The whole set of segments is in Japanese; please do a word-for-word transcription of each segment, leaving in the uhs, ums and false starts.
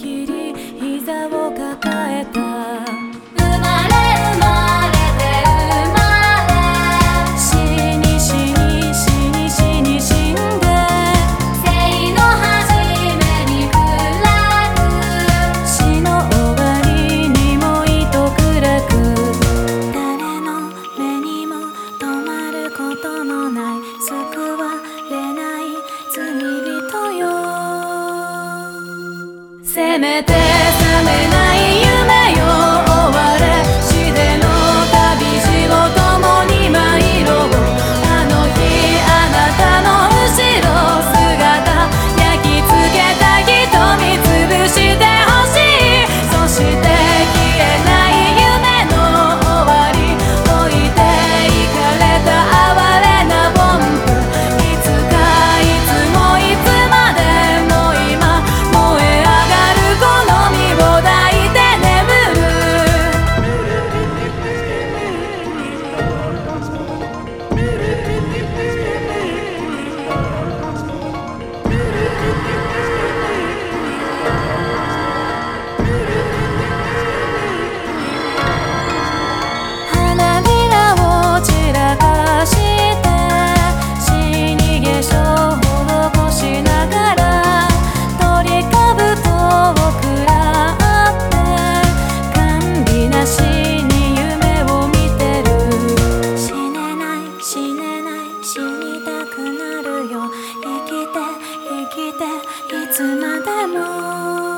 きり膝を抱えた。 生まれ生まれて生まれ、 死に死に死に死に死んで、 生の初めに暗く、 死の終わりにも糸暗く、誰の目にも止まることのない救われない罪人よ。せめて覚めない夢よ終われ、死での旅路を共に参ろう。あの日あなたの後ろ姿、焼き付けた瞳潰してほしい。そして消えない夢の終わり、置いていかれた哀れなボンプ。いつかいつもいつまでも今燃え上がるこの身を抱いて眠る。花びらを散らかして死に化粧を施しながら、鳥かぶとを食らって甘美なしに夢を見てる。死ねない死ねない死にたくなるよ。生きて生きていつまでも。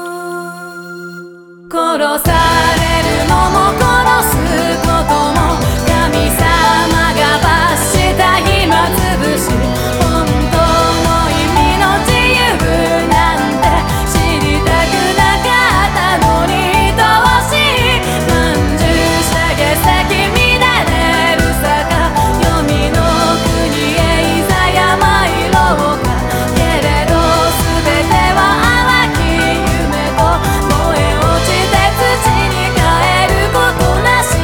殺されるのも殺すことも神様が罰した暇つぶし。本当の意味の自由なんて知りたくなかったのに愛おしい。まんじゅうしゃげ先乱れる坂、黄泉の国へいざや参ろうか。けれど全ては淡き夢と燃え落ちて土に帰ることなし。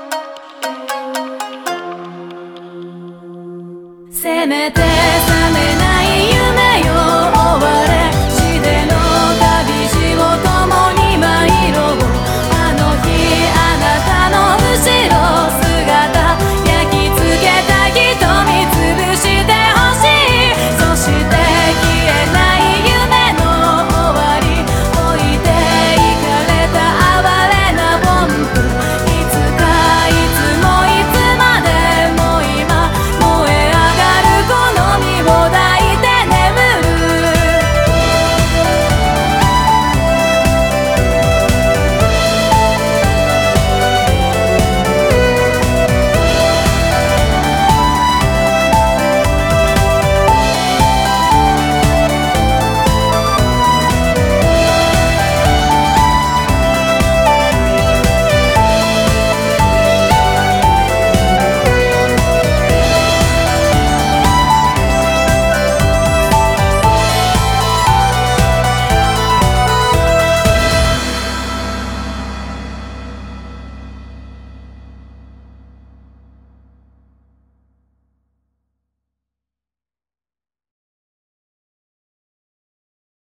せめて覚め